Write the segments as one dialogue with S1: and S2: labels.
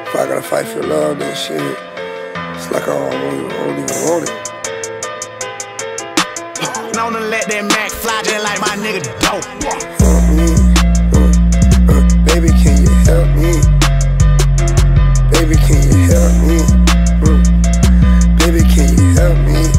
S1: If I gotta fight for love, then shit, it's like I don't even want it.
S2: Known to let that Mac fly just like my nigga dope.
S1: Help me, baby, can you help me? Baby, can you help me? Baby, can you help me?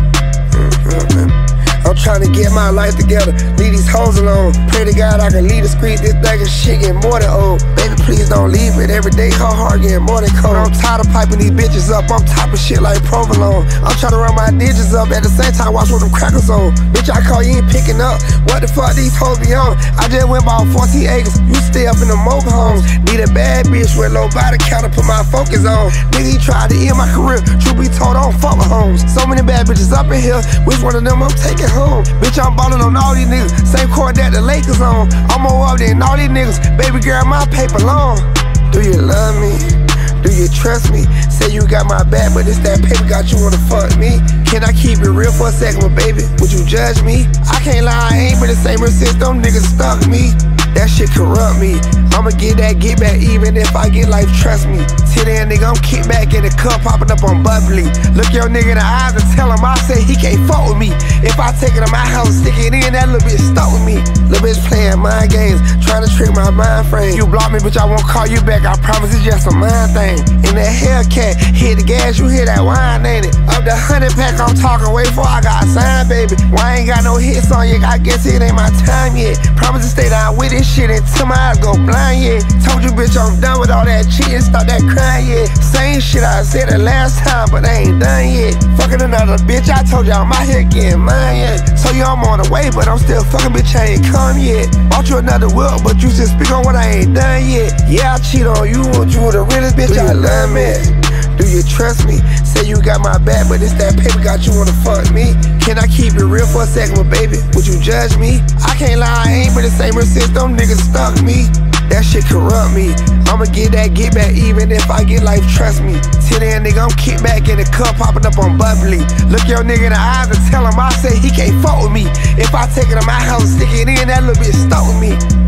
S1: I'm trying to get my life together, leave these hoes alone. Pray to God I can leave the street, this bag of shit getting more than old. Baby, please don't leave it, every day her heart getting more than cold. I'm tired of piping these bitches up, I'm typing shit like provolone. I'm trying to run my digits up, at the same time watch what them crackers on. Bitch, I call you ain't picking up, what the fuck these hoes be on? I just went bought 14 acres, you stay up in the mobile homes. Need a bad bitch with low body count to put my focus on. Nigga, he tried to end my career, truth be told I don't fuck with homes. So many bad bitches up in here, which one of them I'm taking home? Bitch, I'm ballin' on all these niggas, same court that the Lakers on. I'm more up than all these niggas, baby girl, my paper long. Do you love me? Do you trust me? Say you got my back, but it's that paper got you wanna fuck me. Can I keep it real for a second, but baby, would you judge me? I can't lie, I ain't been the same since them niggas stuck me. That shit corrupt me. I'ma get back even if I get life, trust me. Till then, nigga, I'm kick back in the cup, popping up on bubbly. Look your nigga in the eyes and tell him I say he can't fuck with me. If I take it to my house, stick it in, that little bitch stuck with me. Little bitch playing mind games, trying to trick my mind frame. You block me, bitch, I won't call you back, I promise it's just a mind thing. In that Hellcat, hit the gas, you hear that wine, ain't it? Up the 100 pack, I'm talking way before I got signed, baby. Why I ain't got no hits on you, I guess it ain't my time yet. Promise to stay down with it. Shit until my eyes go blind, yeah. Told you, bitch, I'm done with all that cheating, stop that crying, yeah. Same shit I said the last time, but I ain't done yet. Fucking another bitch, I told you I'm out here getting mine, yeah. So you I'm on the way, but I'm still fucking, bitch, I ain't come yet. Bought you another whip, but you just speak on what I ain't done yet. Yeah, I cheat on you, want you the realest bitch, I love me. Do you trust me? Say you got my back, but it's that paper got you wanna fuck me. Can I keep it real for a second, but baby, would you judge me? I can't lie, I ain't been the same since them niggas stuck me. That shit corrupt me. I'ma get back even if I get life, trust me. Till then, nigga, I'm kick back in the cup, popping up on bubbly. Look your nigga in the eyes and tell him I say he can't fuck with me. If I take it to my house, stick it in, that little bitch stuck with me.